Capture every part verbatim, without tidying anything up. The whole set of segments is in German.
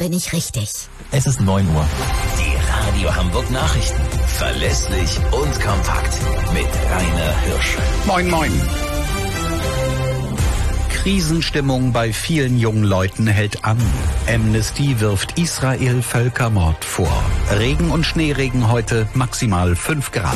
bin ich richtig. Es ist neun Uhr. Die Radio Hamburg Nachrichten. Verlässlich und kompakt. Mit Rainer Hirsch. Moin, moin. Krisenstimmung bei vielen jungen Leuten hält an. Amnesty wirft Israel Völkermord vor. Regen und Schneeregen heute, maximal fünf Grad.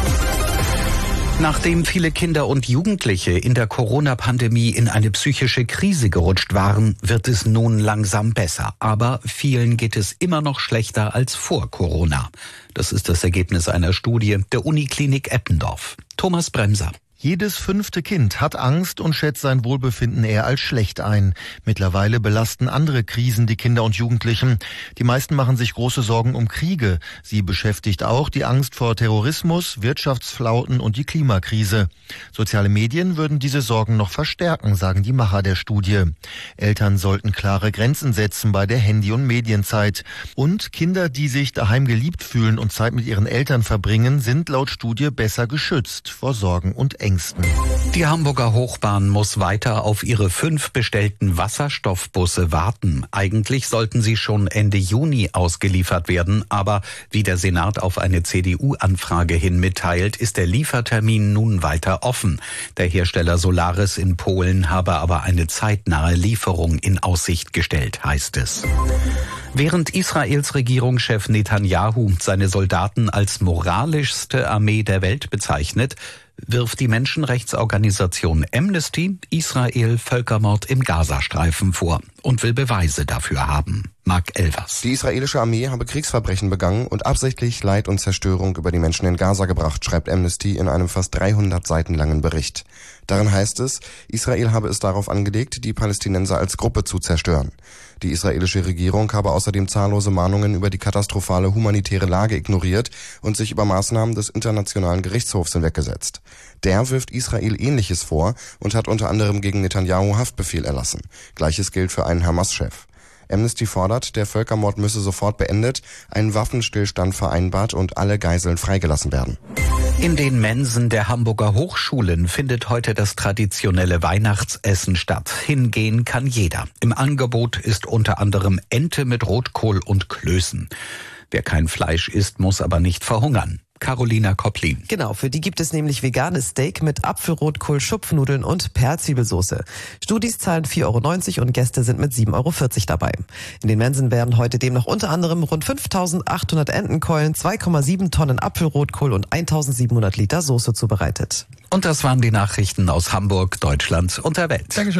Nachdem viele Kinder und Jugendliche in der Corona-Pandemie in eine psychische Krise gerutscht waren, wird es nun langsam besser. Aber vielen geht es immer noch schlechter als vor Corona. Das ist das Ergebnis einer Studie der Uniklinik Eppendorf. Thomas Bremser. Jedes fünfte Kind hat Angst und schätzt sein Wohlbefinden eher als schlecht ein. Mittlerweile belasten andere Krisen die Kinder und Jugendlichen. Die meisten machen sich große Sorgen um Kriege. Sie beschäftigt auch die Angst vor Terrorismus, Wirtschaftsflauten und die Klimakrise. Soziale Medien würden diese Sorgen noch verstärken, sagen die Macher der Studie. Eltern sollten klare Grenzen setzen bei der Handy- und Medienzeit. Und Kinder, die sich daheim geliebt fühlen und Zeit mit ihren Eltern verbringen, sind laut Studie besser geschützt vor Sorgen und Ängsten. Die Hamburger Hochbahn muss weiter auf ihre fünf bestellten Wasserstoffbusse warten. Eigentlich sollten sie schon Ende Juni ausgeliefert werden, aber wie der Senat auf eine C D U-Anfrage hin mitteilt, ist der Liefertermin nun weiter offen. Der Hersteller Solaris in Polen habe aber eine zeitnahe Lieferung in Aussicht gestellt, heißt es. Während Israels Regierungschef Netanyahu seine Soldaten als moralischste Armee der Welt bezeichnet, wirft die Menschenrechtsorganisation Amnesty Israel Völkermord im Gazastreifen vor und will Beweise dafür haben. Mark Elvers. Die israelische Armee habe Kriegsverbrechen begangen und absichtlich Leid und Zerstörung über die Menschen in Gaza gebracht, schreibt Amnesty in einem fast dreihundert Seiten langen Bericht. Darin heißt es, Israel habe es darauf angelegt, die Palästinenser als Gruppe zu zerstören. Die israelische Regierung habe außerdem zahllose Mahnungen über die katastrophale humanitäre Lage ignoriert und sich über Maßnahmen des Internationalen Gerichtshofs hinweggesetzt. Der wirft Israel Ähnliches vor und hat unter anderem gegen Netanyahu Haftbefehl erlassen. Gleiches gilt für einen Hamas-Chef. Amnesty fordert, der Völkermord müsse sofort beendet, ein Waffenstillstand vereinbart und alle Geiseln freigelassen werden. In den Mensen der Hamburger Hochschulen findet heute das traditionelle Weihnachtsessen statt. Hingehen kann jeder. Im Angebot ist unter anderem Ente mit Rotkohl und Klößen. Wer kein Fleisch isst, muss aber nicht verhungern. Carolina Kopplin. Genau, für die gibt es nämlich veganes Steak mit Apfelrotkohl, Schupfnudeln und Perzwiebelsoße. Studis zahlen vier Euro neunzig und Gäste sind mit sieben Euro vierzig dabei. In den Mensen werden heute demnach unter anderem rund fünftausendachthundert Entenkeulen, zwei Komma sieben Tonnen Apfelrotkohl und eintausendsiebenhundert Liter Soße zubereitet. Und das waren die Nachrichten aus Hamburg, Deutschland und der Welt. Dankeschön.